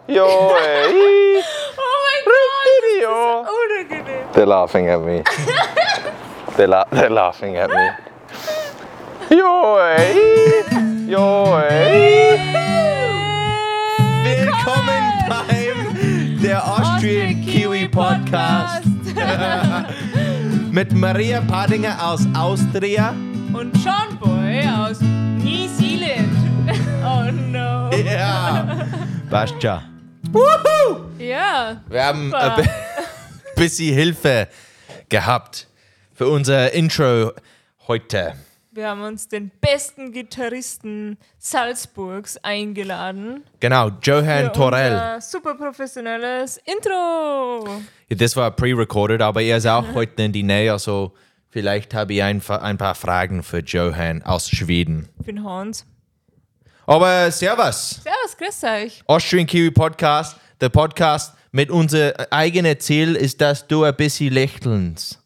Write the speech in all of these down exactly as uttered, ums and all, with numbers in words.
Yo, ey. Oh mein Gott, Yo. das ist unangenehm. They're laughing at me. They're, la- they're laughing at me. Yo, ey. Yo, ey. Willkommen beim der Austrian Kiwi Podcast mit Maria Padinger aus Austria Und Sean Boy aus New Zealand. Oh no. Ja, Bascha. Wuhu! Ja. Wir haben Super. ein bisschen Hilfe gehabt für unser Intro heute. Wir haben uns den besten Gitarristen Salzburgs eingeladen. Genau, Johan Für Torell. unser super professionelles Intro. Ja, das war pre-recorded, aber er ist auch heute in die Nähe, also vielleicht habe ich ein, ein paar Fragen für Johan aus Schweden. Ich bin Hans. Aber servus, Servus, grüß euch. Austrian Kiwi Podcast, der Podcast mit unser eigenes Ziel ist, dass du ein bisschen lächelst.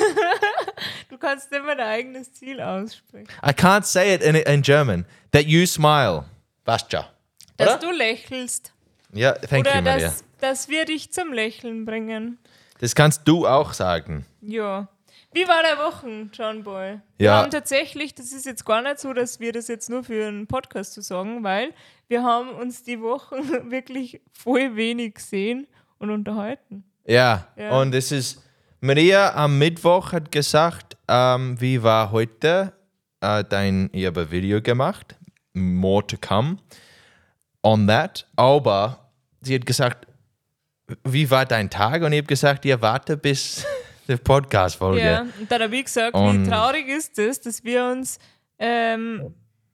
Du kannst immer dein eigenes Ziel aussprechen. I can't say it in, in German. That you smile. Bascha. Dass Oder? du lächelst. Ja, thank Oder you, Maria. dass, dass wir dich zum Lächeln bringen. Das kannst du auch sagen. Ja. Wie war der Wochen, John Boy? Wir Ja. haben tatsächlich, das ist jetzt gar nicht so, dass wir das jetzt nur für einen Podcast zu sagen, weil wir haben uns die Wochen wirklich voll wenig gesehen und unterhalten. Ja, Ja. und es ist, Maria am Mittwoch hat gesagt, ähm, wie war heute äh, dein, ich habe ein Video gemacht, more to come on that, aber sie hat gesagt, wie war dein Tag? Und ich habe gesagt, ja, warte bis die Podcast-Folge. Ja, und dann habe ich gesagt, Und- wie traurig ist es, dass wir uns ähm,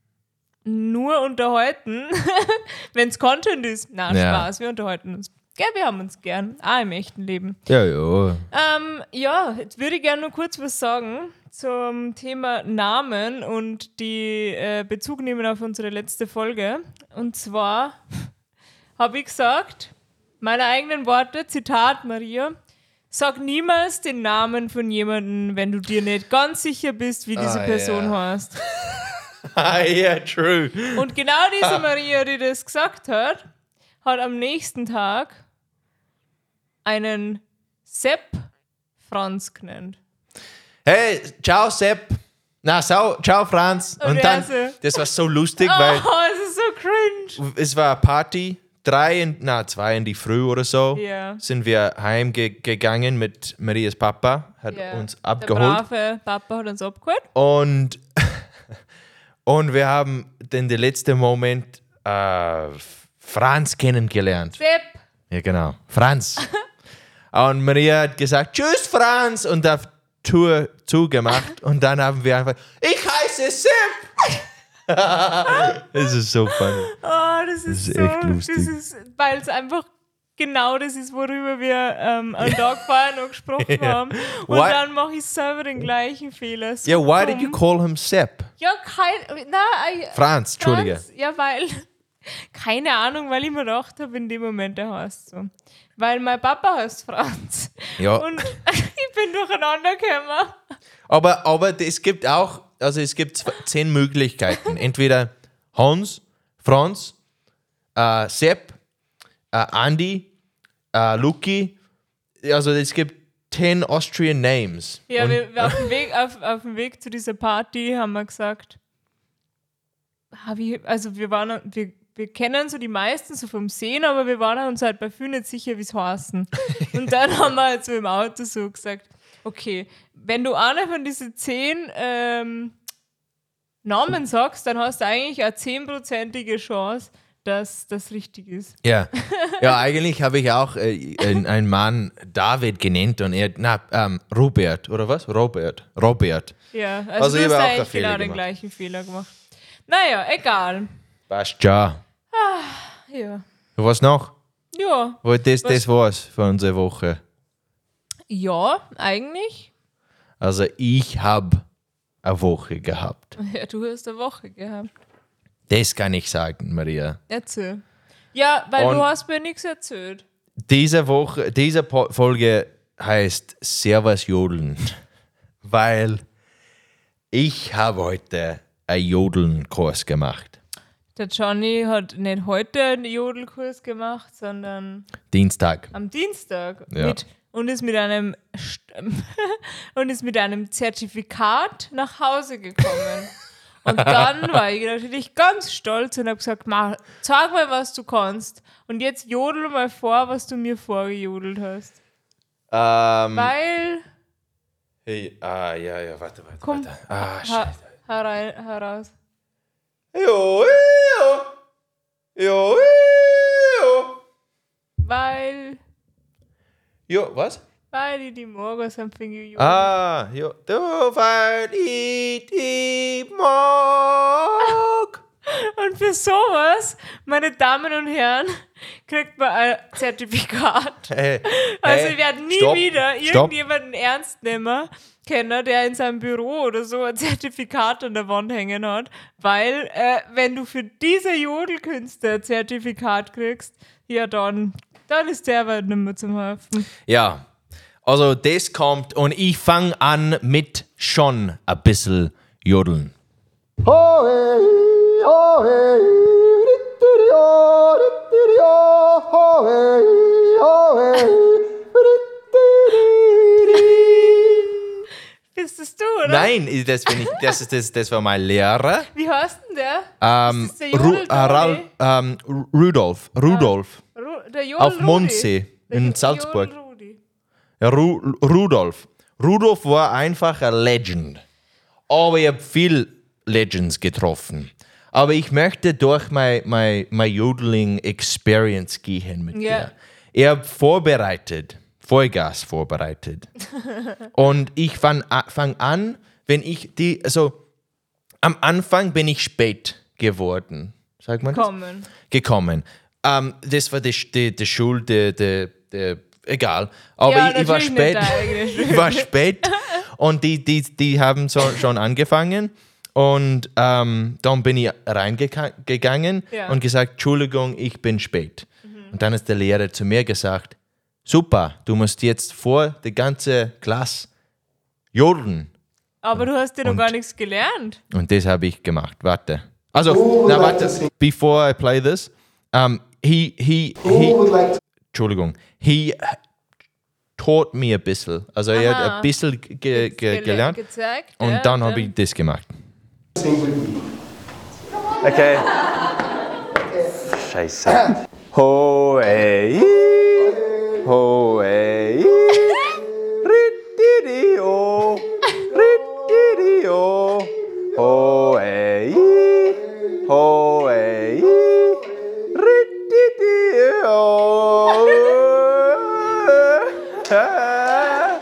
nur unterhalten, wenn es Content ist. Na, Ja. Spaß, wir unterhalten uns. Gell, wir haben uns gern, auch im echten Leben. Ja, ja. Ähm, ja, jetzt würde ich gerne nur kurz was sagen zum Thema Namen und die äh, Bezug nehmen auf unsere letzte Folge. Und zwar habe ich gesagt, meine eigenen Worte, Zitat Maria, sag niemals den Namen von jemandem, wenn du dir nicht ganz sicher bist, wie diese Ah, Person ja. heißt. Ah, yeah, true. Und genau diese Maria, die das gesagt hat, hat am nächsten Tag einen Sepp Franz genannt. Hey, ciao Sepp. Na, ciao, ciao Franz. Und Und er dann, so- das war so lustig, weil Oh, es ist so cringe. es war eine Party, drei, in, na, zwei in die Früh oder so, Ja. sind wir heimgegangen mit Marias Papa, hat Ja. uns Der abgeholt brave Papa hat uns abgeholt. und, und wir haben den, den letzten Moment äh, Franz kennengelernt. Sepp. Ja, genau, Franz. Und Maria hat gesagt, tschüss Franz, und da Tür zugemacht und dann haben wir einfach, ich heiße Sepp. Das ist so funny. Oh, das ist, ist so, echt lustig. Das ist, weil es einfach genau das ist, worüber wir ähm, am Tag vorher noch gesprochen Ja. haben. Und Why- dann mache ich selber den gleichen Fehler. So Ja, why did dumm. you call him Sepp? Ja, kein... Nein, Franz, Entschuldige. Franz, ja, weil... Keine Ahnung, weil ich mir gedacht habe, in dem Moment, der heißt so. Weil mein Papa heißt Franz. Ja. Und ich bin durcheinander gekommen. Aber, aber es gibt auch, also es gibt zwei, zehn Möglichkeiten. Entweder Hans, Franz, äh, Sepp, äh, Andy, äh, Luki. Also es gibt zehn Austrian Names. Ja, Und- wir, wir auf, dem Weg, auf, auf dem Weg zu dieser Party haben wir gesagt, ah, wie, also wir waren, wir, wir kennen so die meisten so vom Sehen, aber wir waren uns halt bei vielen nicht sicher, wie es heißen. Und dann haben wir halt so im Auto so gesagt, okay, wenn du eine von diesen zehn ähm, Namen sagst, dann hast du eigentlich eine zehnprozentige Chance, dass das richtig ist. Ja, ja, eigentlich habe ich auch äh, einen einen Mann David genannt und er, na, ähm, Robert, oder was? Robert, Robert. Ja, also, Also ich du habe hast auch eigentlich einen Fehler genau den gemacht. gleichen Fehler gemacht. Naja, egal. Passt ja. Ja. Was noch? Ja. Aber das, Was- das war's für unsere Woche. Ja, eigentlich. Also ich habe eine Woche gehabt. Ja, du hast eine Woche gehabt. Das kann ich sagen, Maria. Erzähl. Ja, weil Und- du hast mir nichts erzählt. Diese Woche, diese Po- Folge heißt Servus Jodeln, weil ich habe heute einen Jodeln-Kurs gemacht. Der Johnny hat nicht heute einen Jodelkurs gemacht, sondern Dienstag. am Dienstag. Ja. Mit, und ist mit einem St- und ist mit einem Zertifikat nach Hause gekommen. Und dann war ich natürlich ganz stolz und habe gesagt, Ma, sag mal, was du kannst. Und jetzt jodel mal vor, was du mir vorgejodelt hast. Ähm, Weil, hey, ah, ja, ja, warte, warte, komm, warte. Ah, ha, scheiße. herein, heraus. Jo, jo, jo, jo. Weil, Jo, was? weil ich die Morgens am Finger jodel. Ah, jo, du weil ich die mag. Und für sowas, meine Damen und Herren, kriegt man ein Zertifikat. Hey, Also hey, ich werde nie stopp, wieder stopp. irgendjemanden ernst nehmen können, der in seinem Büro oder so ein Zertifikat an der Wand hängen hat, weil äh, wenn du für diese Jodelkünste ein Zertifikat kriegst, ja dann, dann ist der aber nicht mehr zum helfen. Ja, also das kommt und ich fange an mit schon ein bisschen jodeln. Ho hey, ho hey, rittirio, rittirio, ho hey, ho hey, rittiriri. Bist das du, oder? Nein, das, bin ich, das, ist, das, das war mein Lehrer. Wie heißt denn der? Ähm, Ist das der Ru Jodel äh, Ralf, ähm, Ru- Rudolf. Rudolf. Ru- der Jodel Auf Mondsee Der in Jo- Salzburg. Jodel Rudi. Ja, Ru Rudolf. Rudolf war einfach ein Legend. Aber ich habe viel Legends getroffen. Aber ich möchte durch mein, mein, mein Jodeling-Experience gehen mit Ja. dir. Ich habe vorbereitet, Vollgas vorbereitet. Und ich fange fang an, wenn ich die, also am Anfang bin ich spät geworden. Sagt man das? Kommen. Gekommen. Ähm, das war die, die, die Schuld, die, die, die, egal. Aber Ja, ich, ich war natürlich nicht spät. deine eigene Schuld. Ich war spät und die, die, die haben so, schon angefangen. Und ähm, dann bin ich reingegangen Ja. und gesagt, Entschuldigung, ich bin spät. Und dann ist der Lehrer zu mir gesagt, super, du musst jetzt vor der ganzen Klasse jodeln. Aber du hast ja noch Und- gar nichts gelernt. Und das habe ich gemacht. Warte. Also, na, warte. Before I play this, um, he, he, Who he, would like to Entschuldigung, he taught me ein bisschen. Also, er hat Aha. ein bisschen ge, ge, Gele- gelernt. Gezeigt. Und ja, dann habe ich das gemacht. sing with me? Okay. Scheiße. Ho ey, ho ey, rittirio, rittirio, ho ey, ho ey, rittirio.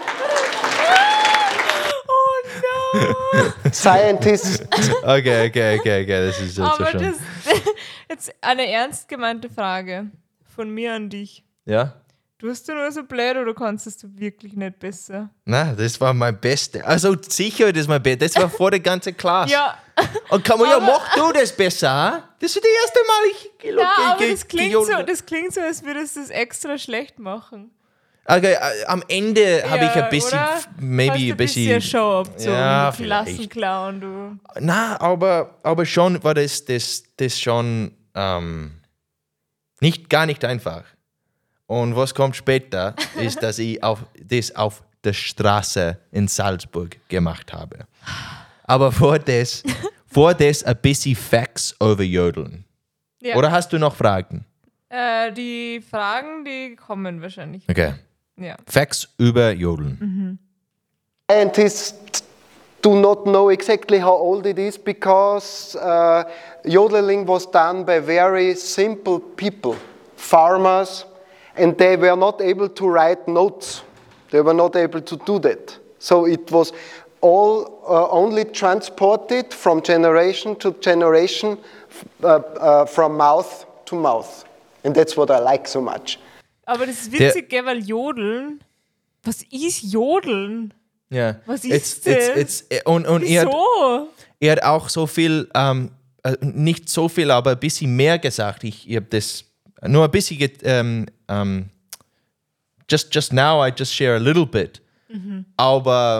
Oh no! Scientists. Okay, okay, okay, okay, das ist jetzt Aber schon. das jetzt eine ernst gemeinte Frage von mir an dich. Ja? Tust du nur so blöd oder kannst es du wirklich nicht besser? Na, das war mein Beste. Also sicher, das ist mein Beste. Das war vor der ganzen Klasse. Ja, Und komm, ja, Aber- mach du das besser, ha? Das ist das erste Mal, ich gelo- ja ge- aber ge- das klingt, so, gejodelt. das klingt so, als würdest du es extra schlecht machen. Okay, äh, am Ende habe ich Ja, ein bisschen, oder? f- maybe Hast du ein bisschen. Show so Ja, mit vielleicht. Klassenclown, du. Na, aber, aber schon war das, das, das schon ähm, nicht, gar nicht einfach. Und was kommt später, ist, dass ich auf, das auf der Straße in Salzburg gemacht habe. Aber vor das, vor das ein bisschen Facts over Jodeln. Ja. Oder hast du noch Fragen? Äh, die Fragen, die kommen wahrscheinlich. Okay. Ja. Facts über Jodeln. Scientists do not know exactly how old it is because uh, yodeling was done by very simple people, farmers, and they were not able to write notes. They were not able to do that. So it was all uh, only transported from generation to generation, f- uh, uh, from mouth to mouth. And that's what I like so much. Aber das ist Der- witzig, gell, weil Jodeln. Was ist Jodeln? Ja. Was It's- ist it's- das? it's- äh, und und er, hat, Wieso? er hat auch so viel, ähm, äh, nicht so viel, aber ein bisschen mehr gesagt. Ich, ich habe das nur ein bisschen, get, ähm, ähm, just, just now I just share a little bit. Aber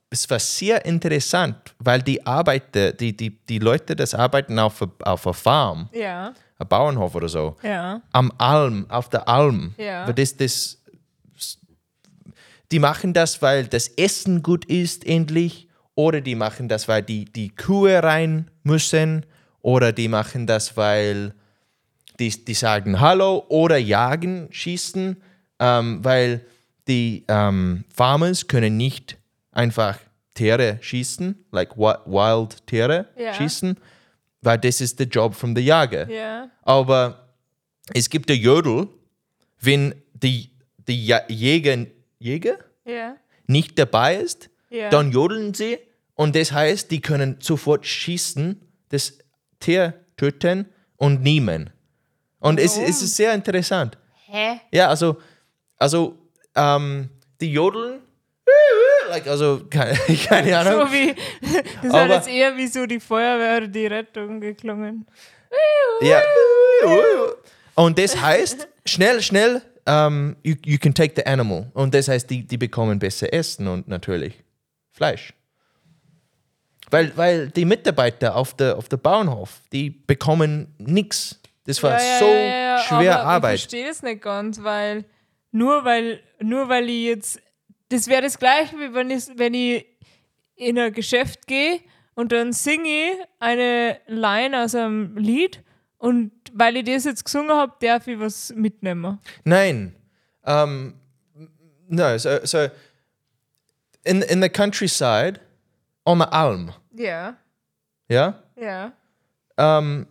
es war sehr interessant, weil die Arbeiter, die, die, die Leute, das arbeiten auf, auf einer Farm, Ja, ein Bauernhof oder so, ja, am Alm, auf der Alm. Ja. Weil das, das, die machen das, weil das Essen gut ist, endlich. Oder die machen das, weil die, die Kühe rein müssen. Oder die machen das, weil die, die sagen Hallo oder jagen, schießen. Ähm, weil die ähm, Farmers können nicht einfach Tiere schießen, like wi- wild Tiere Ja. schießen. Weil das ist der Job von der Jäger. ja, Aber es gibt der Jodel, wenn die, die Ja- Jäger, Jäger ja, nicht dabei ist, ja. dann jodeln sie und das heißt, die können sofort schießen, das Tier töten und nehmen. Und es, Warum? es ist sehr interessant. Hä? Ja, also, also ähm, die jodeln, like, also keine, keine Ahnung. So wie, das Aber- hat jetzt eher wie so die Feuerwehr oder die Rettung geklungen. Ja. Und das heißt, schnell, schnell, um, you, you can take the animal. Und das heißt, die, die bekommen besser Essen und natürlich Fleisch. Weil, weil die Mitarbeiter auf der, auf der Bauernhof, die bekommen nichts. Das war so schwer aber Arbeit. Ich verstehe es nicht ganz, weil nur weil, nur weil ich jetzt, das wäre das gleiche, wie wenn ich, wenn ich in ein Geschäft gehe und dann singe ich eine Line aus einem Lied und weil ich das jetzt gesungen habe, darf ich was mitnehmen. Nein. Um, no, so, so in, in the countryside, on the Alm, Ja, yeah, ja. um,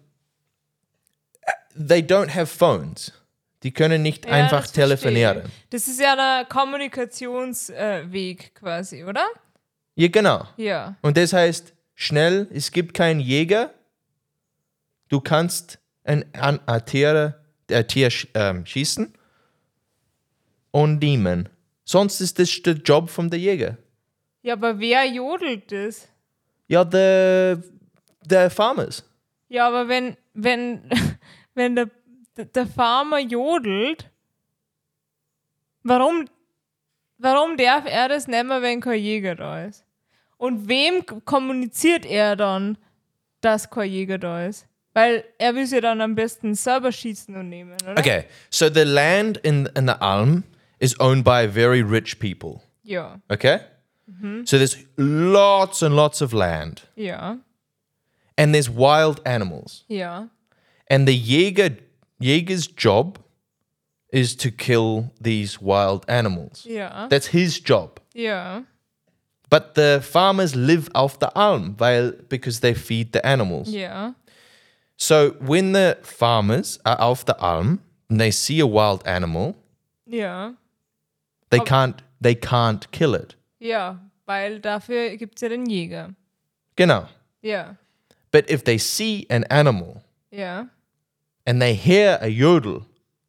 they don't have phones. Die können nicht Ja, einfach das verstehe telefonieren. ich. Das ist ja der Kommunikationsweg äh, quasi, oder? Ja, genau. Ja. Und das heißt, schnell, es gibt keinen Jäger. Du kannst ein, ein, ein Tier, ein Tier sch- ähm, schießen und nehmen. Sonst ist das der Job von der Jäger. Ja, aber wer jodelt das? Ja, the, the farmers. Ja, aber wenn, wenn, wenn der, der Farmer jodelt, warum, warum darf er das nehmen, wenn kein Jäger da ist? Und wem kommuniziert er dann, dass kein Jäger da ist? Weil er will sie dann am besten selber schießen und nehmen, oder? Okay, so the land in, in the Alm is owned by very rich people. Ja, Okay? So there's lots and lots of land. ja, And there's wild animals. ja, And the Jäger, Jäger's job is to kill these wild animals. ja, That's his job. ja, But the farmers live off the Alm weil, because they feed the animals. ja, So when the farmers are off the Alm and they see a wild animal, ja, they Ob- can't they can't kill it. ja, weil dafür gibt es ja den Jäger. Genau. Ja, But if they see an animal ja, and they hear a yodel,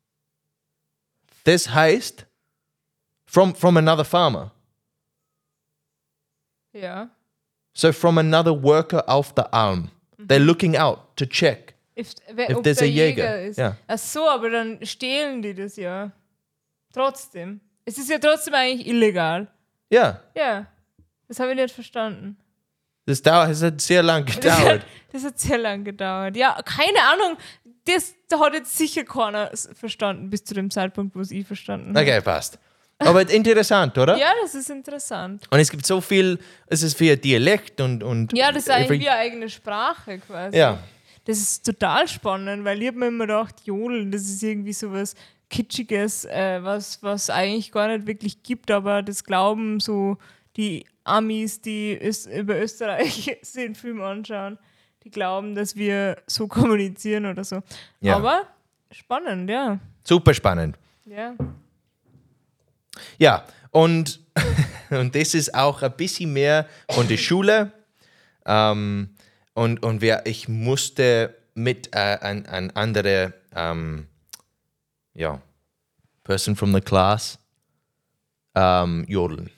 this heißt from from another farmer. ja. So from another worker off the Alm. They're looking out to check. If, wer, If ob there's der a Jäger, Jäger ist. ja. Ach so, aber dann stehlen die das ja. Trotzdem. Es ist ja trotzdem eigentlich illegal. Ja, Ja. Das habe ich nicht verstanden. das dauert, es hat sehr lang Das hat, gedauert. das hat sehr lang gedauert. Ja, keine Ahnung. Das da hat jetzt sicher keiner s- verstanden, bis zu dem Zeitpunkt, wo es ich verstanden habe. Okay, passt. Aber interessant, oder? Ja, das ist interessant. Und es gibt so viel, es ist wie ein Dialekt und, und Ja, das ist eigentlich every- wie eine eigene Sprache quasi. Ja. Das ist total spannend, weil ich habe mir immer gedacht, Jodeln, das ist irgendwie sowas Kitschiges, äh, was, was eigentlich gar nicht wirklich gibt, aber das glauben so die Amis, die Öst über Österreich den Film anschauen, die glauben, dass wir so kommunizieren oder so. Ja. Aber spannend, ja. Super spannend. Ja, Ja, und, und das ist auch ein bisschen mehr von der Schule. Ähm, und und wir, ich musste mit äh, ein, ein andere ähm, ja, Person from the class ähm, jodeln.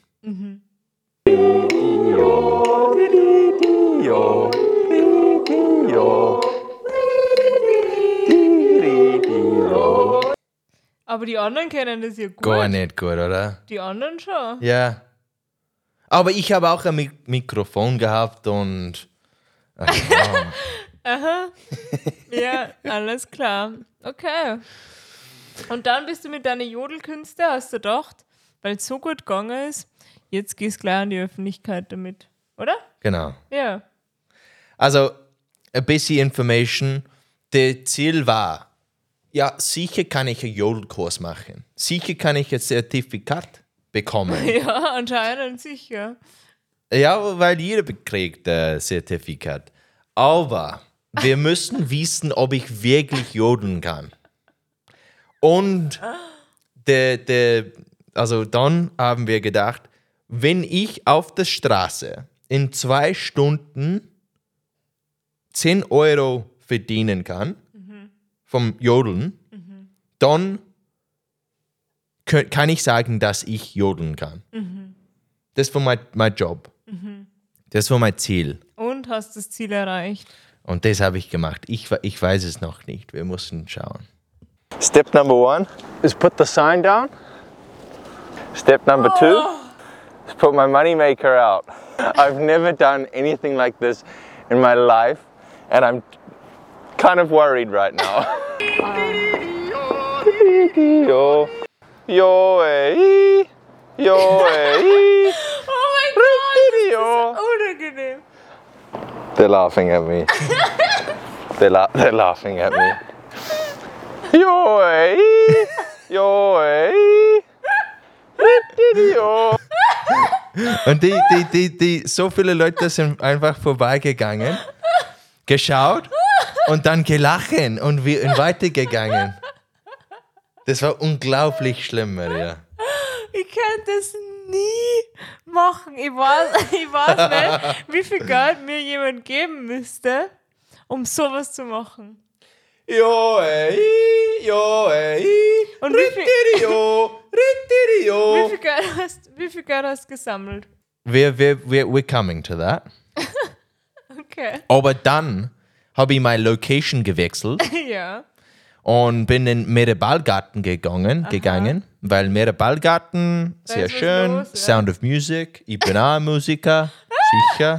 aber die anderen kennen das ja gut. Gar nicht gut, oder? Die anderen schon. Ja. Aber ich habe auch ein Mik- Mikrofon gehabt und... Ach, ja. Aha. Ja, alles klar. Okay. Und dann bist du mit deinen Jodelkünste, hast du gedacht, weil es so gut gegangen ist, jetzt gehst du gleich an die Öffentlichkeit damit, oder? Genau. Ja. Also, ein bisschen Information. Das Ziel war, ja, sicher kann ich einen Jodelkurs machen. Sicher kann ich ein Zertifikat bekommen. Ja, anscheinend sicher. Ja, weil jeder kriegt ein Zertifikat. Aber wir müssen wissen, ob ich wirklich jodeln kann. Und de, de, also dann haben wir gedacht, wenn ich auf der Straße in zwei Stunden zehn Euro verdienen kann mhm. vom Jodeln, mhm. dann kö- kann ich sagen, dass ich jodeln kann. Mhm. Das war mein, mein Job. Mhm. Das war mein Ziel. Und hast das Ziel erreicht? Und das habe ich gemacht. Ich, ich weiß es noch nicht. Wir mussten schauen. Step number one is put the sign down. Step number two is put my money maker out. I've never done anything like this in my life, and I'm kind of worried right now. Yo, yo, eh, yo, eh. Oh mein Gott, das ist unangenehm. They're laughing at me. they're, la- they're laughing at me. Yo, eh, yo, eh. Yo. Und die, die, die, die, so viele Leute sind einfach vorbeigegangen, geschaut und dann gelachen und, wir, und weitergegangen. Das war unglaublich schlimm, Maria. Ich könnte das nie machen. Ich weiß, ich weiß nicht, wie viel Geld mir jemand geben müsste, um sowas zu machen. Jo, ey, jo, ey. Und wie viel, Jo, wie jo. viel Geld hast, wie viel Geld hast du gesammelt? Wir, wir, wir, we're coming to that. Okay. Aber dann habe ich meine Location gewechselt Ja. und bin in Meereballgarten gegangen, gegangen, weil Meereballgarten, Da sehr ist was schön, los, ja. Sound of Music, ich bin auch ein Musiker, sicher.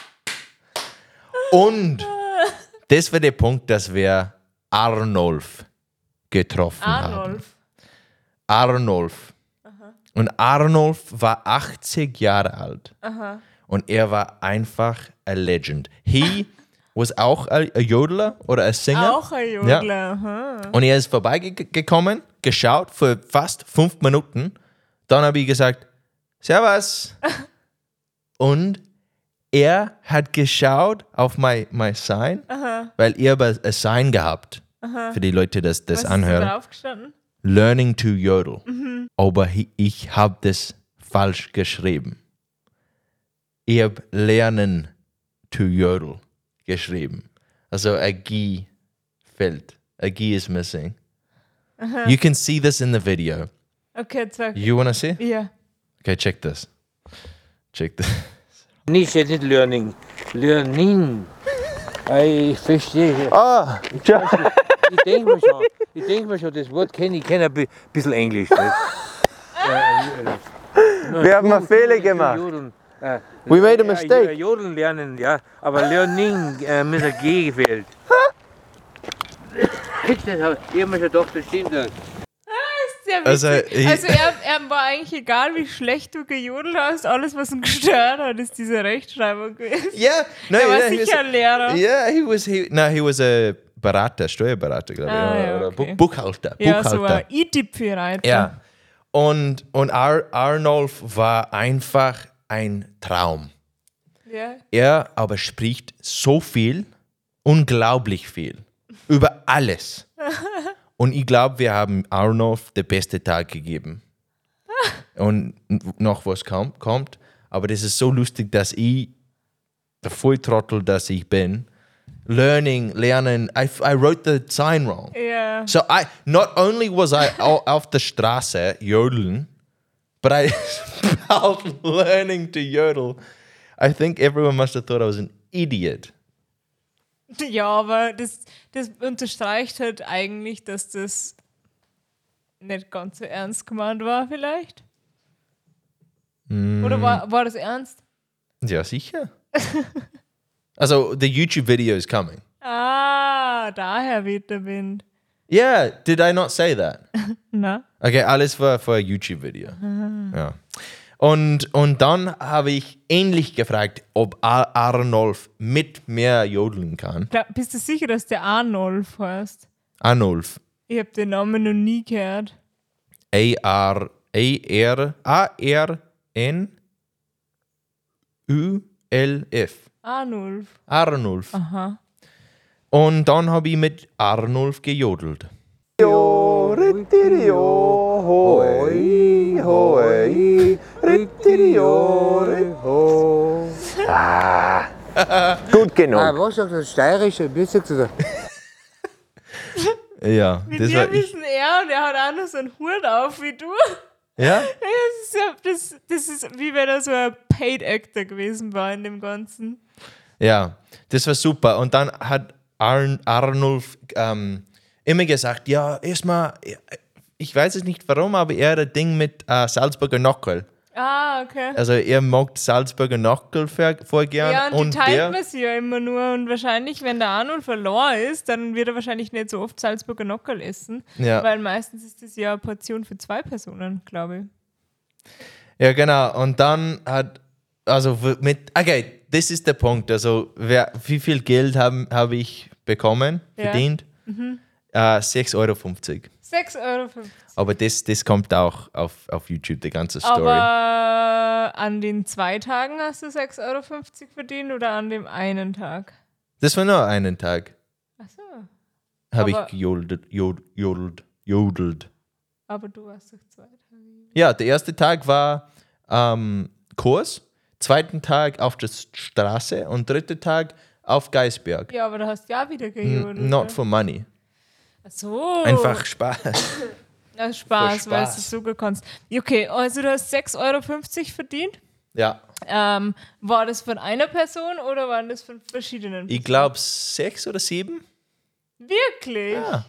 Und das war der Punkt, dass wir Arnulf getroffen haben. Arnulf. Arnulf. Und Arnulf war achtzig Jahre alt. Aha. Und er war einfach a legend. He was auch a, a Jodler oder a Singer. Auch ein Jodler. Aha. Und er ist vorbeigekommen, geschaut für fast fünf Minuten. Dann habe ich gesagt, Servus. Und er hat geschaut auf mein, mein Sign, Aha. weil ich habe ein Sign gehabt, Aha. für die Leute, die das, das Was anhören. ist da draufgestanden? Learning to Yodel. Aber hi- ich habe das falsch geschrieben. Ich habe Lernen to Yodel geschrieben. Also ein G fehlt. A G is missing. You can see this in the video. Okay, sag. You wanna see? Ja. Okay, check this. Check this. Nicht, nicht Learning. Learning. Ich verstehe. Ah, Ich denke mir schon, ich denke mir schon, das Wort kenne ich, kenne ein bi- bisschen Englisch. Nicht? wir haben einen Fehler gemacht. Jodeln, äh, We made a ja, mistake. Jodeln lernen, ja, aber Learning äh, mit der G gefehlt. Ich habe mir schon gedacht, das stimmt das. Sehr Also, witzig. ich- Also, er, er war eigentlich egal, wie schlecht du gejodelt hast. Alles, was ihn gestört hat, ist diese Rechtschreibung gewesen. Yeah, no, Er war yeah, he was, sicher ein Lehrer. yeah, he was. He, no, he was a Berater, Steuerberater, glaube ich, Ah, oder, ja, oder okay. Buch- Buchhalter. Ja, so Buchhalter. ein I-Tipp-Reiter. Ja. Und, und Ar Arnulf war einfach ein Traum. Ja. Er aber spricht so viel, unglaublich viel, über alles. Und ich glaube, wir haben Arnulf den besten Tag gegeben. Und noch was kommt, kommt, aber das ist so lustig, dass ich, der Volltrottel, dass ich bin, learning, lernen, I, I wrote the sign wrong. Ja. So I not only was I au- auf der Straße jodeln, but I spelled learning to yodel. I think everyone must have thought I was an idiot. Ja, aber das, das unterstreicht halt eigentlich, dass das nicht ganz so ernst gemeint war, vielleicht. Oder war, war das ernst? Ja, sicher. Also, the YouTube video is coming. Ah, daher weht der Wind. Yeah, did I not say that? Na? Okay, alles war für ein YouTube-Video. Ja. Und, und dann habe ich ähnlich gefragt, ob Ar- Arnulf mit mir jodeln kann. Glaub, bist du sicher, dass der Arnulf heißt? Arnulf. Ich habe den Namen noch nie gehört. A-R-A-R A-R-N U-L-F. Arnulf. Arnulf. Aha. Und dann habe ich mit Arnulf gejodelt. Gut genug. Ah, was sagt das? Steirische? Wie sagt das? Ja, Mit das dir war ein ich. bisschen er und er hat auch noch so einen Hut auf wie du. Ja? Das ist, ja, das, das ist wie wenn er so ein Paid Actor gewesen war in dem Ganzen. Ja, das war super. Und dann hat Arn, Arnulf ähm, immer gesagt, ja, erstmal, ich weiß es nicht warum, aber er hat ein Ding mit äh, Salzburger Nockel. Ah, okay. Also er mag Salzburger Nockel vor, vorgern. Ja, und die und teilt der, man sich ja immer nur. Und wahrscheinlich, wenn der Arnold verloren ist, dann wird er wahrscheinlich nicht so oft Salzburger Nockerl essen. Ja. Weil meistens ist das ja eine Portion für zwei Personen, glaube ich. Ja, genau. Und dann hat, also w- mit, okay, das ist der Punkt. Also wer, wie viel Geld habe hab ich bekommen, Ja. verdient? Äh, sechs Euro fünfzig. sechs Euro fünfzig. Aber das, das kommt auch auf, auf YouTube, die ganze Story. Aber an den zwei Tagen hast du sechs Euro fünfzig verdient oder an dem einen Tag? Das war nur einen Tag. Achso. Habe Aber- ich gejodelt, jod, jodelt, jodelt. Aber du warst doch zwei Tage. Ja, der erste Tag war ähm, Kurs, zweiten Tag auf der Straße und dritter Tag auf Geisberg. Ja, aber du hast ja wieder N- gejodelt. Not ne? for money. Ach so. Einfach Spaß. Ja, Spaß, Für weil Spaß. du es sogar kannst. Okay, also du hast sechs Euro fünfzig verdient. Ja, Ähm, war das von einer Person oder waren das von verschiedenen Personen? ich glaube sechs oder sieben. Wirklich? Ja.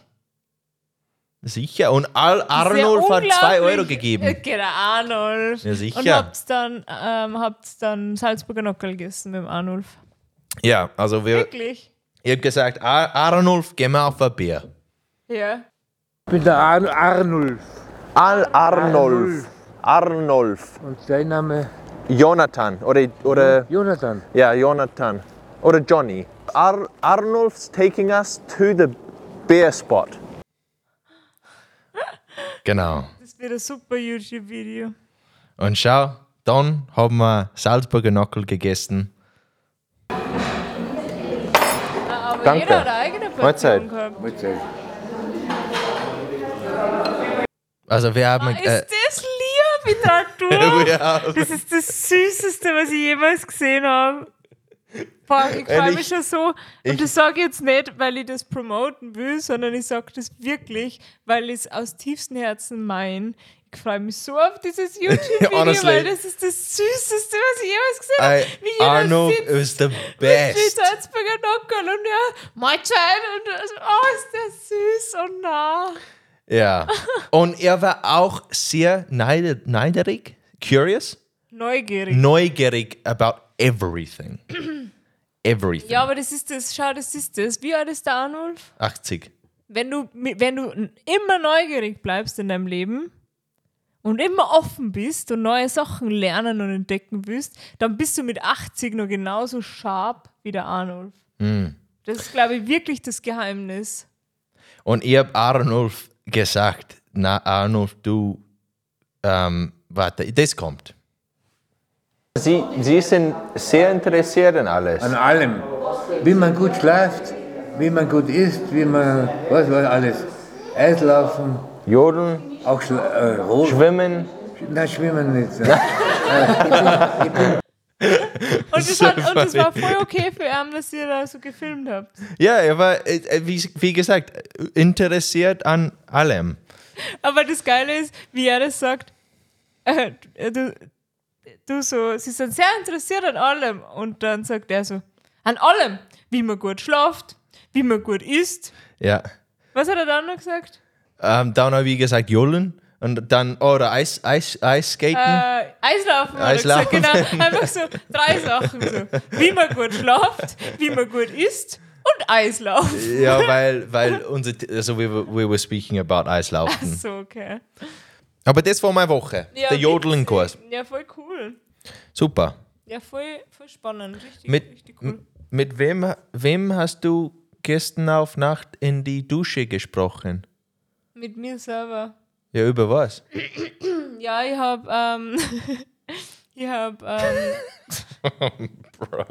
Sicher. Und Al Das ist ja Arnulf hat zwei unglaublich. Euro gegeben. Äh, Genau, Arnulf. Ja, sicher. Und habt dann, ähm, habt's dann Salzburger Nockerl gegessen mit dem Arnulf. Ja, also wir, Wirklich? ich habe gesagt, Ar Arnulf, geh mal auf ein Bier. Ja. Ich bin der Ar Arnulf. Al Arnulf. Arnulf. Und dein Name? Jonathan. Oder, oder Jonathan. ja, Jonathan. Oder Johnny. Ar Arnulf's taking us to the bear spot. Genau. Das wird ein super YouTube-Video. Und schau, dann haben wir Salzburger Nockel gegessen. Aber Danke. jeder hat eine eigene Mahlzeit. Portion gehabt. Mahlzeit. Also wir haben... Ah, äh, ist das lieb in der Natur? ja, Das ist das Süßeste, was ich jemals gesehen habe. Boah, ich freue Ehrlich? mich schon so. Ich- Und das sage ich jetzt nicht, weil ich das promoten will, sondern ich sage das wirklich, weil ich es aus tiefstem Herzen meine. Ich freue mich so auf dieses YouTube-Video, Honestly. weil das ist das Süßeste, was ich jemals gesehen habe. I, Wie jeder Arnulf sitzt is the mit best. Salzburger Nockerl und ja, Mahlzeit und also, oh, ist der süß und nah. Ja. Und er war auch sehr neider, neiderig, curious, Neugierig. neugierig about everything. Everything. Ja, aber das ist das, schau, das ist das. Wie alt ist der Arnulf? achtzig. Wenn du, wenn du immer neugierig bleibst in deinem Leben und immer offen bist und neue Sachen lernen und entdecken willst, dann bist du mit achtzig noch genauso sharp wie der Arnulf. Das ist, glaube ich, wirklich das Geheimnis. Und ich habe Arnulf gesagt, na Arnulf, du, ähm, warte, das kommt. Sie, Sie sind sehr interessiert in alles. An allem. Wie man gut schläft, wie man gut isst, wie man, was war alles. Eislaufen, Jodeln, auch schla äh, Rot. schwimmen. Nein, schwimmen nicht. Äh, ich bin, ich bin Und das, so hat, und das war funny. voll okay für ihn, dass ihr da so gefilmt habt. Ja, er war, äh, äh, wie, wie gesagt, interessiert an allem. Aber das Geile ist, wie er das sagt, äh, du, du so, sie sind sehr interessiert an allem. Und dann sagt er so, an allem, wie man gut schlaft, wie man gut isst. Ja. Was hat er dann noch gesagt? Ähm, dann habe ich gesagt, Jollen. Und dann, oder Eis, Eis, Eisskaten. Äh, Eislaufen, hat er Eislaufen. gesagt, genau. Einfach so drei Sachen. So. Wie man gut schlaft, wie man gut isst und Eislaufen. Ja, weil, weil unser, also we were, we were speaking about Eislaufen. So, okay. Aber das war meine Woche, Ja, der Jodeln-Kurs. witzig. Ja, voll cool. Super. Ja, voll, voll spannend. Richtig, Mit, richtig cool. m- mit wem, wem hast du gestern auf Nacht in die Dusche gesprochen? Mit mir selber. Ja, über was? Ja, ich hab, ähm, ich hab, ähm, Bro.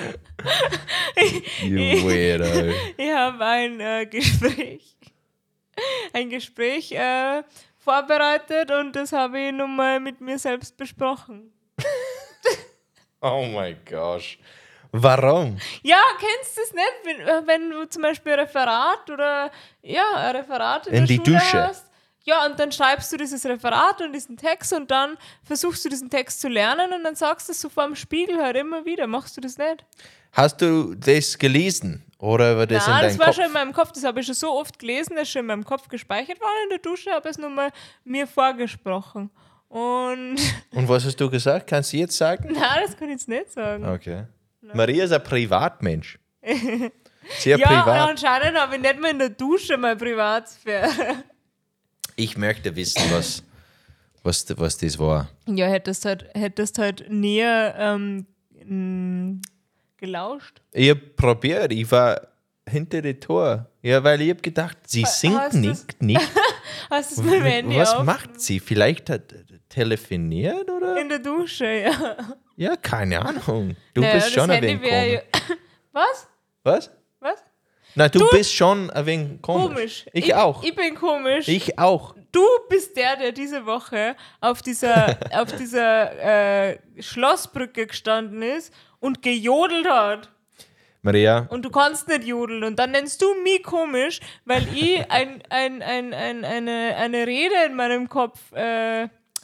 You weirdo. ich hab ein äh, Gespräch, ein Gespräch äh, vorbereitet und das habe ich nun mal mit mir selbst besprochen. Oh my gosh. Warum? Ja, kennst du es nicht, wenn, wenn du zum Beispiel ein Referat oder ja, ein Referat in, In der die Schule Dusche. hast? Ja, und dann schreibst du dieses Referat und diesen Text und dann versuchst du diesen Text zu lernen und dann sagst du es so vor dem Spiegel halt immer wieder. Machst du das nicht? Hast du das gelesen? Oder war das Nein, in das deinem war Kopf? schon in meinem Kopf. Das habe ich schon so oft gelesen, das ist schon in meinem Kopf gespeichert worden in der Dusche, habe es nur mal mir vorgesprochen. Und Und was hast du gesagt? Kannst du jetzt sagen? nein, das kann ich jetzt nicht sagen. Okay. Maria ist ein Privatmensch. Sehr Ja, privat. anscheinend habe ich nicht mal in der Dusche meine Privatsphäre. Ich möchte wissen, was, was, was das war. Ja, hättest halt, hättest halt näher ähm, m, gelauscht. Ich habe probiert, ich war hinter dem Tor. Ja, weil ich habe gedacht, sie singt hast du's- nicht. nicht. Hast du es mit dem Handy Was auf? macht sie? Vielleicht hat telefoniert oder? In der Dusche, ja. Ja, keine Ahnung. Du Naja, bist das schon ein Handy wenig wär komisch. ja- Was? Was? Was? Na, du, bist schon ein wenig komisch. Komisch. Ich, auch. Ich bin komisch. Ich auch. Du bist der, der diese Woche auf dieser, auf dieser äh, Schlossbrücke gestanden ist und gejodelt hat. Maria, Und du kannst nicht jodeln. Und dann nennst du mich komisch, weil ich ein, ein, ein, ein, eine, eine Rede in meinem Kopf. Äh,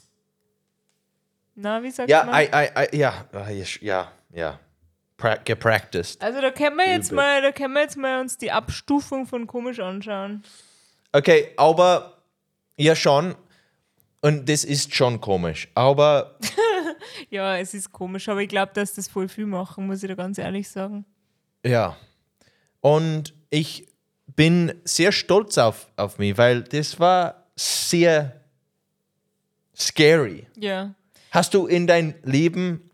na, wie sagt ja, man? I, I, I, ja, ah, yes, ja, ja. Pra gepracticed. Also da können wir jetzt Übel. mal, da können wir jetzt mal uns die Abstufung von komisch anschauen. Okay, aber ja schon. Und das ist schon komisch. Aber Ja, es ist komisch, aber ich glaube, dass das voll viel machen, muss ich da ganz ehrlich sagen. ja. Und ich bin sehr stolz auf, auf mich, weil das war sehr scary. Ja. Hast du in dein Leben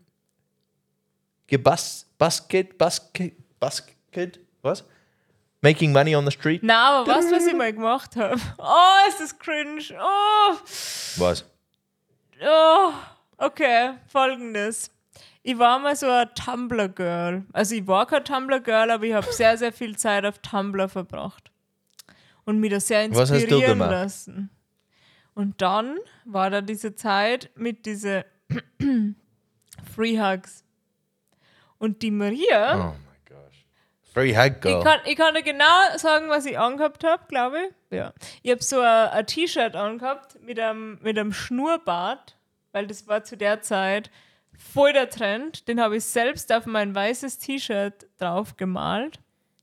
gebas Basket, Basket, Basket, was? Making money on the street? Na, aber weißt du, was ich mal gemacht habe? Oh, ist das cringe. Oh, Was? oh. Okay, folgendes. Ich war mal so ein Tumblr-Girl. Also ich war kein Tumblr-Girl, aber ich habe sehr, sehr viel Zeit auf Tumblr verbracht. Und mich da sehr Was hast du inspirieren gemacht? lassen. Und dann war da diese Zeit mit diesen Free Hugs. Und die Maria, Oh my gosh. Free Hug Girl. ich, kann, ich kann dir genau sagen, was ich angehabt habe, glaube ich. Ja. Ich habe so ein, ein T-Shirt angehabt mit einem, mit einem Schnurrbart, weil das war zu der Zeit voll der Trend. Den habe ich selbst auf mein weißes T-Shirt drauf gemalt.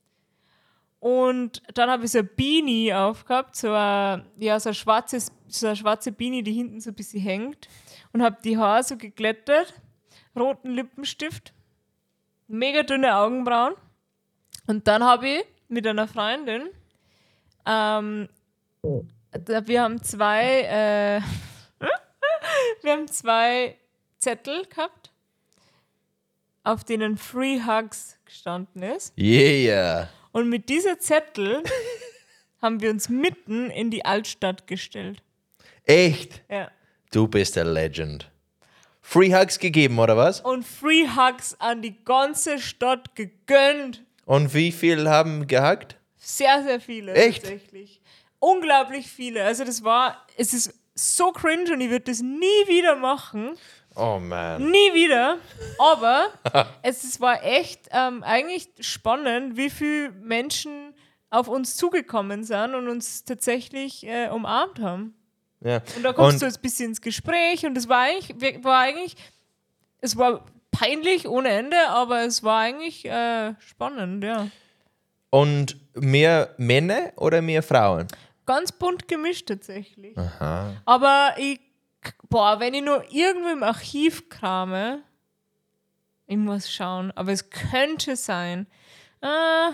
Und dann habe ich so ein Beanie aufgehabt, so eine, ja, so ein schwarzes, so eine schwarze Beanie, die hinten so ein bisschen hängt. Und habe die Haare so geglättet, roten Lippenstift, mega dünne Augenbrauen. Und dann habe ich mit einer Freundin, ähm, da- wir haben zwei, äh, wir haben zwei Zettel gehabt, auf denen Free Hugs gestanden ist. Yeah. Und mit dieser Zettel haben wir uns mitten in die Altstadt gestellt. Echt? Ja. Du bist der Legend. Free Hugs gegeben, oder was? Und Free Hugs an die ganze Stadt gegönnt. Und wie viel haben gehackt? Sehr, sehr viele. Echt? Tatsächlich. Unglaublich viele. Also das war, es ist so cringe und ich würde das nie wieder machen. Oh man. Nie wieder. Aber es, es war echt ähm, eigentlich spannend, wie viele Menschen auf uns zugekommen sind und uns tatsächlich äh, umarmt haben. Ja. Und da kommst Und- du jetzt ein bisschen ins Gespräch und es war eigentlich, war eigentlich, es war peinlich ohne Ende, aber es war eigentlich äh, spannend, ja. Und mehr Männer oder mehr Frauen? ganz bunt gemischt tatsächlich. Aha. Aber ich, boah, wenn ich nur irgendwo im Archiv krame, ich muss schauen, aber es könnte sein, äh,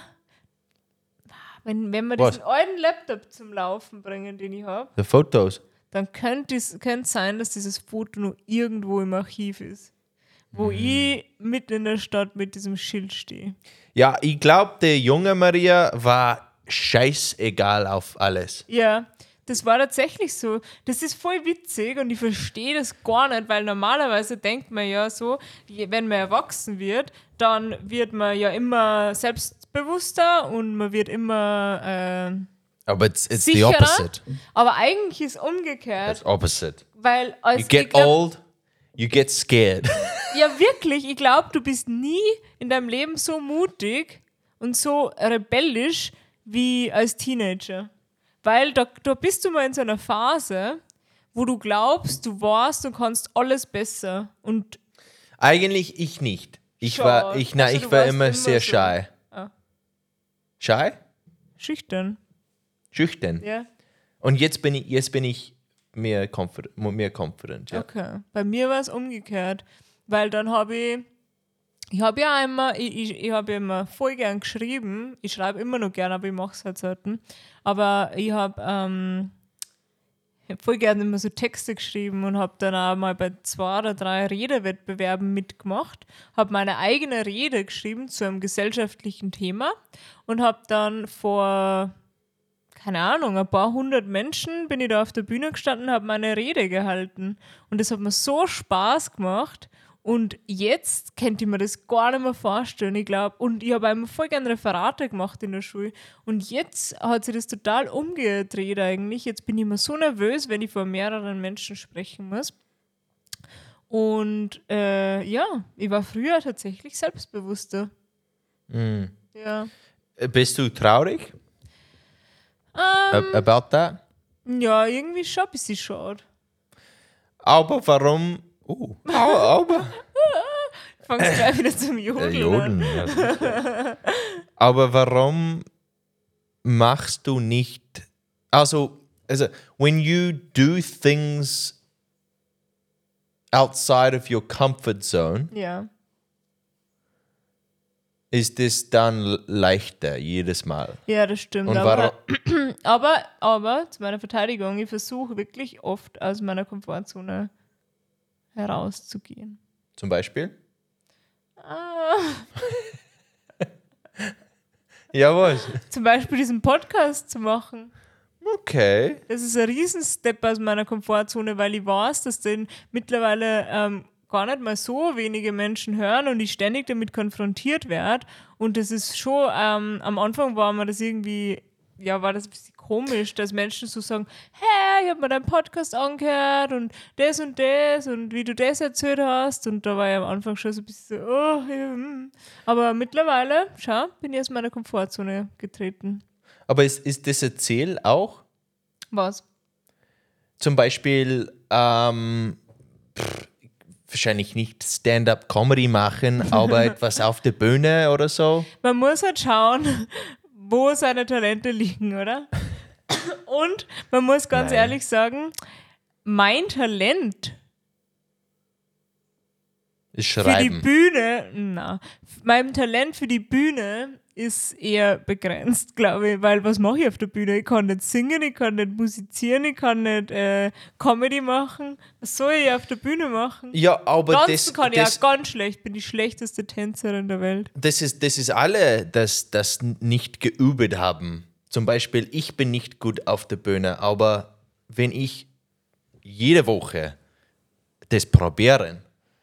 wenn, wenn wir Was? diesen alten Laptop zum Laufen bringen, den ich habe, Die Fotos. dann könnte es könnte sein, dass dieses Foto nur irgendwo im Archiv ist, wo ich mitten in der Stadt mit diesem Schild stehe. Ja, ich glaube, die junge Maria war scheißegal auf alles. Ja, das war tatsächlich so. Das ist voll witzig und ich verstehe das gar nicht, weil normalerweise denkt man ja so, je- wenn man erwachsen wird, dann wird man ja immer selbstbewusster und man wird immer äh, Aber it's, it's the sicherer. opposite. Aber eigentlich ist es umgekehrt, It's opposite. weil als You get ich glaub, old, you get scared. ja wirklich, ich glaube, du bist nie in deinem Leben so mutig und so rebellisch wie als Teenager. Weil da, da bist du mal in so einer Phase, wo du glaubst, du weißt, du kannst alles besser. Und Eigentlich ich nicht. Ich Schon. war, ich, na, Also ich du war warst immer immer sehr so. shy. Ah. Shy? schüchtern. Schüchtern. Ja. Und jetzt bin ich, jetzt bin ich mehr confident, mehr confident, ja. Okay. Bei mir war es umgekehrt. Weil dann habe ich, ich habe ja immer, ich, ich, ich habe ja immer voll gern geschrieben. Ich schreibe immer noch gern, aber ich mache es halt selten. Aber ich habe ähm, ich hab voll gern immer so Texte geschrieben und habe dann auch mal bei zwei oder drei Redewettbewerben mitgemacht. Habe meine eigene Rede geschrieben zu einem gesellschaftlichen Thema und habe dann vor, keine Ahnung, ein paar hundert Menschen bin ich da auf der Bühne gestanden, habe meine Rede gehalten. Und das hat mir so Spaß gemacht. Und jetzt könnte ich mir das gar nicht mehr vorstellen, ich glaube. Und ich habe einmal voll gerne Referate gemacht in der Schule. Und jetzt hat sich das total umgedreht eigentlich. Jetzt bin ich immer so nervös, wenn ich vor mehreren Menschen sprechen muss. Und äh, ja, ich war früher tatsächlich selbstbewusster. Mm. Ja. Bist du traurig Ähm, ab- about that? ja, irgendwie schon ein bisschen schade. Aber warum? Oh, aber. Fangst gleich wieder zum Äh, Jodeln Jodeln, ja, sicher. Aber warum machst du nicht, also, also, when you do things outside of your comfort zone, an. Ja. ist es dann leichter jedes Mal? Ja, das stimmt. Und aber, warum? aber, aber zu meiner Verteidigung, ich versuche wirklich oft aus meiner Komfortzone herauszugehen. Zum Beispiel? Ah, Ja, was? zum Beispiel diesen Podcast zu machen. Okay. Das ist ein Riesenstep aus meiner Komfortzone, weil ich weiß, dass den mittlerweile ähm, gar nicht mal so wenige Menschen hören und ich ständig damit konfrontiert werde. Und das ist schon, ähm, am Anfang war mir das irgendwie, ja, war das ein bisschen komisch, dass Menschen so sagen, hey, ich habe mir deinen Podcast angehört und das und das und wie du das erzählt hast. Und da war ich am Anfang schon so ein bisschen so, oh, ja, hm. Aber mittlerweile, schau, bin ich aus meiner Komfortzone getreten. Aber ist, ist das ein Ziel auch? Was? Zum Beispiel, ähm, pff, wahrscheinlich nicht Stand-up-Comedy machen, aber etwas auf der Bühne oder so? Man muss halt schauen, wo seine Talente liegen, oder? Und man muss ganz Nein. ehrlich sagen, mein Talent Ist für die Schreiben. Bühne, na, mein Talent für die Bühne ist eher begrenzt, glaube ich, weil was mache ich auf der Bühne? Ich kann nicht singen, ich kann nicht musizieren, ich kann nicht äh, Comedy machen. Was soll ich auf der Bühne machen? Ja, aber Tanzen das, kann ich das, auch ganz schlecht, bin die schlechteste Tänzerin der Welt. das, ist, das ist alle, das, das nicht geübt haben. Zum Beispiel, ich bin nicht gut auf der Bühne, aber wenn ich jede Woche das probieren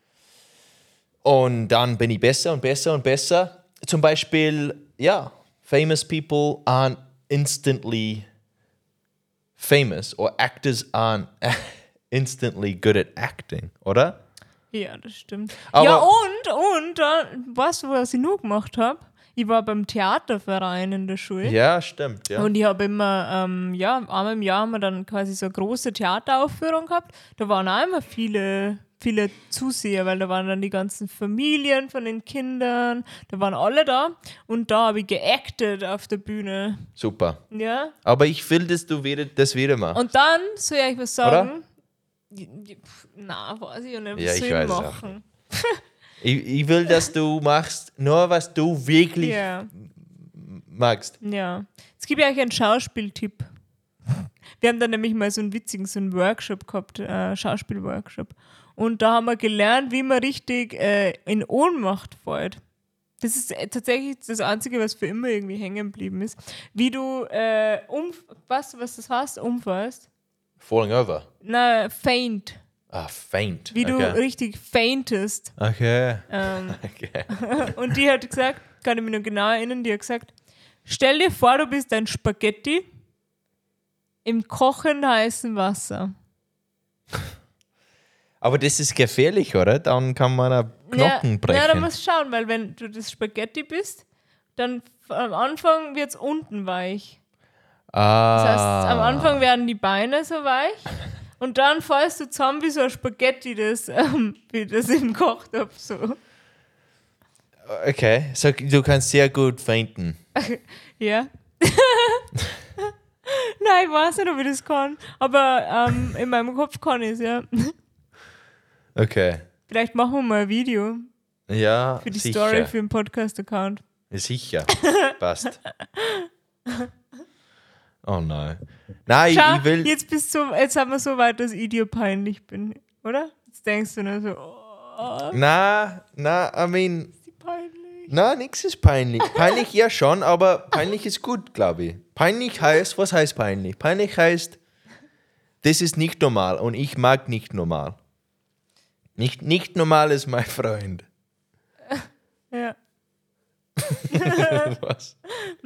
und dann bin ich besser und besser und besser. Zum Beispiel, ja, famous people aren't instantly famous or actors aren't instantly good at acting, oder? Ja, das stimmt. Aber- ja, und, und, äh, weißt du, was ich nur gemacht habe? ich war beim Theaterverein in der Schule. Ja, stimmt. Ja. Und ich habe immer, ähm, ja, einmal im Jahr haben wir dann quasi so eine große Theateraufführung gehabt. Da waren auch immer viele, viele Zuseher, weil da waren dann die ganzen Familien von den Kindern, da waren alle da. Und da habe ich geactet auf der Bühne. Super. Ja. Aber ich will, dass du wieder, das wieder machst. Und dann soll ich euch was sagen. Pff, na, weiß ich ja nicht, was Ja, ich soll ich weiß es machen? Ich, ich will, dass du machst, nur was du wirklich Ja. magst. Ja. Jetzt gebe ich euch einen Schauspieltipp. Wir haben dann nämlich mal so einen witzigen, so einen Workshop gehabt, äh, Schauspielworkshop. Und da haben wir gelernt, wie man richtig äh, in Ohnmacht fällt. Das ist äh, tatsächlich das Einzige, was für immer irgendwie hängen geblieben ist. Wie du, äh, um, weißt du, was das heißt? Umfallst? Falling over. Na, faint. Ah, faint. Wie du okay. richtig faintest. Okay. Ähm, okay. und die hat gesagt, kann ich mich noch genau erinnern, die hat gesagt, stell dir vor, du bist ein Spaghetti im kochend heißen Wasser. Aber das ist gefährlich, oder? Dann kann man einen Knochen ja, brechen. Ja, da musst du schauen, weil wenn du das Spaghetti bist, dann am Anfang wird es unten weich. ah. Das heißt, am Anfang werden die Beine so weich und dann fällst du zusammen wie so ein Spaghetti, das, ähm, wie das ich gekocht habe. So. Okay, so, du kannst sehr gut fainten. Ja. Nein, ich weiß nicht, ob ich das kann, aber ähm, in meinem Kopf kann ich es, ja. Okay. Vielleicht machen wir mal ein Video Ja, für die sicher. Story für den Podcast-Account. Sicher. Passt. Oh nein. Nein, Schau, ich will... jetzt, bist du, jetzt haben wir so weit, dass ich dir peinlich bin, oder? Jetzt denkst du nur so, oh, Na, na, I mean... ist die peinlich. Na, nix ist peinlich. Peinlich ja schon, aber peinlich ist gut, glaube ich. Peinlich heißt, was heißt peinlich? Peinlich heißt, das ist nicht normal und ich mag nicht normal. Nicht, nicht normal ist mein Freund. Ja. Was?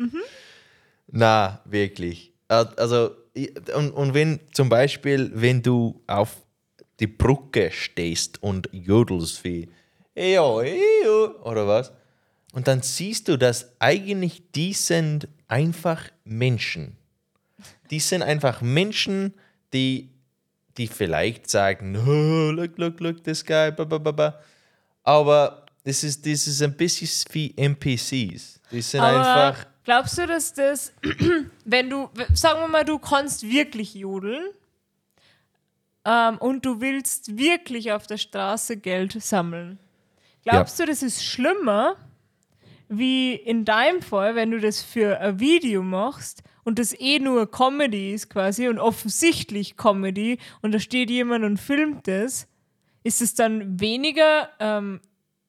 Na, wirklich. Also, ich- und, und wenn zum Beispiel, wenn du auf die Brücke stehst und jodelst wie Eyo, eyo, oder was? Und dann siehst du, dass eigentlich die sind einfach Menschen. Die sind einfach Menschen, die, die vielleicht sagen, oh, look, look, look, this guy, ba, ba, ba, ba. Aber das ist, das ist ein bisschen wie N P Cs. Die sind Aber einfach... glaubst du, dass das, wenn du, sagen wir mal, du kannst wirklich jodeln ähm, und du willst wirklich auf der Straße Geld sammeln, glaubst du, das ist schlimmer, wie in deinem Fall, wenn du das für ein Video machst und das eh nur Comedy ist quasi und offensichtlich Comedy und da steht jemand und filmt das, ist es dann weniger ähm,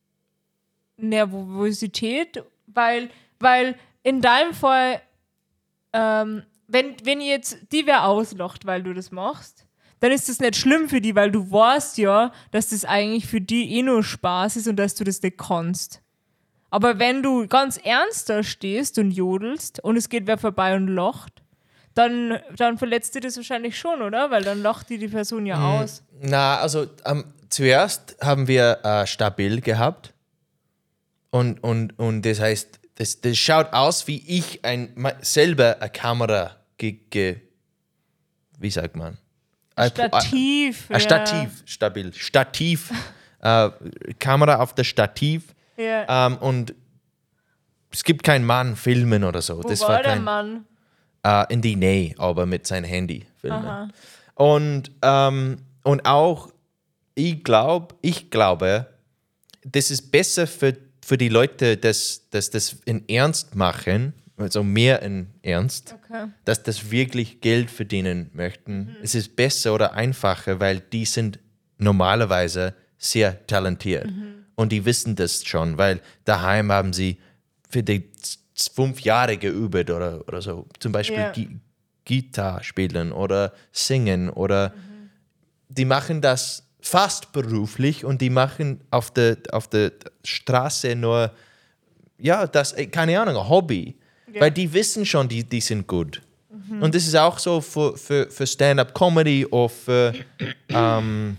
Nervosität, weil, weil in deinem Fall, ähm, wenn, wenn jetzt die wer auslacht, weil du das machst, dann ist das nicht schlimm für die, weil du weißt ja, dass das eigentlich für die eh nur Spaß ist und dass du das nicht kannst. Aber wenn du ganz ernst da stehst und jodelst und es geht wer vorbei und lacht, dann, dann verletzt dir das wahrscheinlich schon, oder? Weil dann lacht dir die Person ja aus. Na, also ähm, zuerst haben wir äh, stabil gehabt und, und, und das heißt, das, das schaut aus, wie ich ein, me- selber eine Kamera ge, ge, wie sagt man? Ein- Stativ. Ein, ein Stativ, stabil. Stativ, äh, Kamera auf der Stativ Ja. ähm, und es gibt keinen Mann filmen oder so. Wo das war, war der kein, Mann? äh, in die Nähe, aber mit seinem Handy filmen. Aha. Und, ähm, und auch, ich, glaub, ich glaube, das ist besser für, für die Leute, dass, dass das in Ernst machen, also mehr in Ernst, Okay. dass das wirklich Geld verdienen möchten. Es ist besser oder einfacher, weil die sind normalerweise sehr talentiert. Und die wissen das schon, weil daheim haben sie für die z- z- fünf Jahre geübt oder, oder so. Zum Beispiel Ja. Gi- Gitarre spielen oder singen oder die machen das fast beruflich und die machen auf der, auf der Straße nur, ja, das, äh, keine Ahnung, ein Hobby. Ja. Weil die wissen schon, die, die sind gut. Und das ist auch so für, für, für Stand-up-Comedy oder für ähm,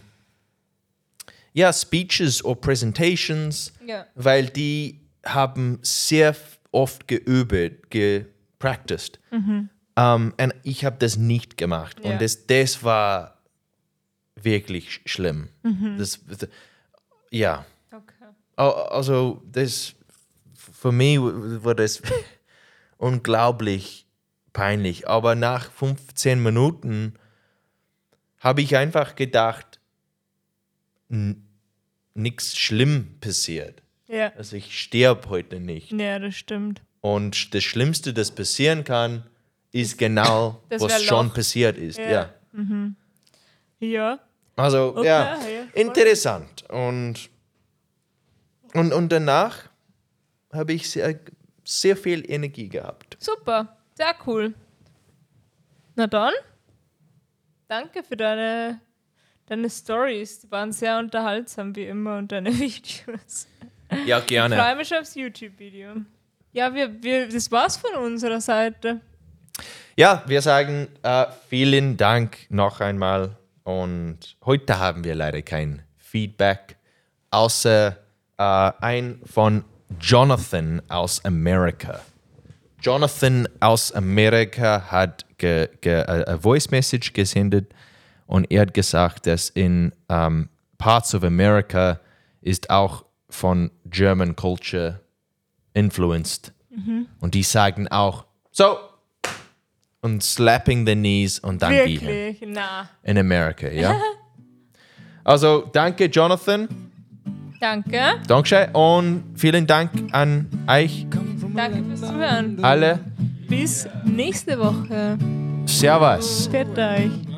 ja, Speeches oder Presentations, Ja. weil die haben sehr f- oft geübt, gepracticed. Mhm. Um, und ich habe das nicht gemacht. Ja. Und das, das war wirklich sch- schlimm. Mhm. Das, das, ja. Okay. Al- Also, das, für mich war das unglaublich peinlich. Aber nach fünfzehn Minuten habe ich einfach gedacht, n- nichts schlimm passiert. Ja. Also ich sterbe heute nicht. Ja, das stimmt. Und das Schlimmste, das passieren kann, ist genau, Das was wär schon Loch. passiert ist. Ja. Ja. Ja. Also, Okay, ja, ja, voll. interessant. Und, und, und danach habe ich sehr, sehr viel Energie gehabt. Super. Sehr cool. Na dann. Danke für deine, deine Stories. Die waren sehr unterhaltsam wie immer und deine Videos. Ja, Ich freue gerne. mich aufs YouTube-Video. Ja, wir, wir, das war's von unserer Seite. Ja, wir sagen äh, vielen Dank noch einmal. Und heute haben wir leider kein Feedback, außer äh, ein von Jonathan aus Amerika. Jonathan aus Amerika hat ge, ge, a, a Voice Message gesendet und er hat gesagt, dass in um, Parts of America ist auch von German Culture influenced. Mhm. Und die sagen auch so und slapping the knees und dann gehen. Wirklich? Na. In Amerika, ja. Also danke Jonathan, Danke. Dankeschön und vielen Dank an euch Danke fürs Zuhören. alle. Bis nächste Woche. Servus. Pfiat euch.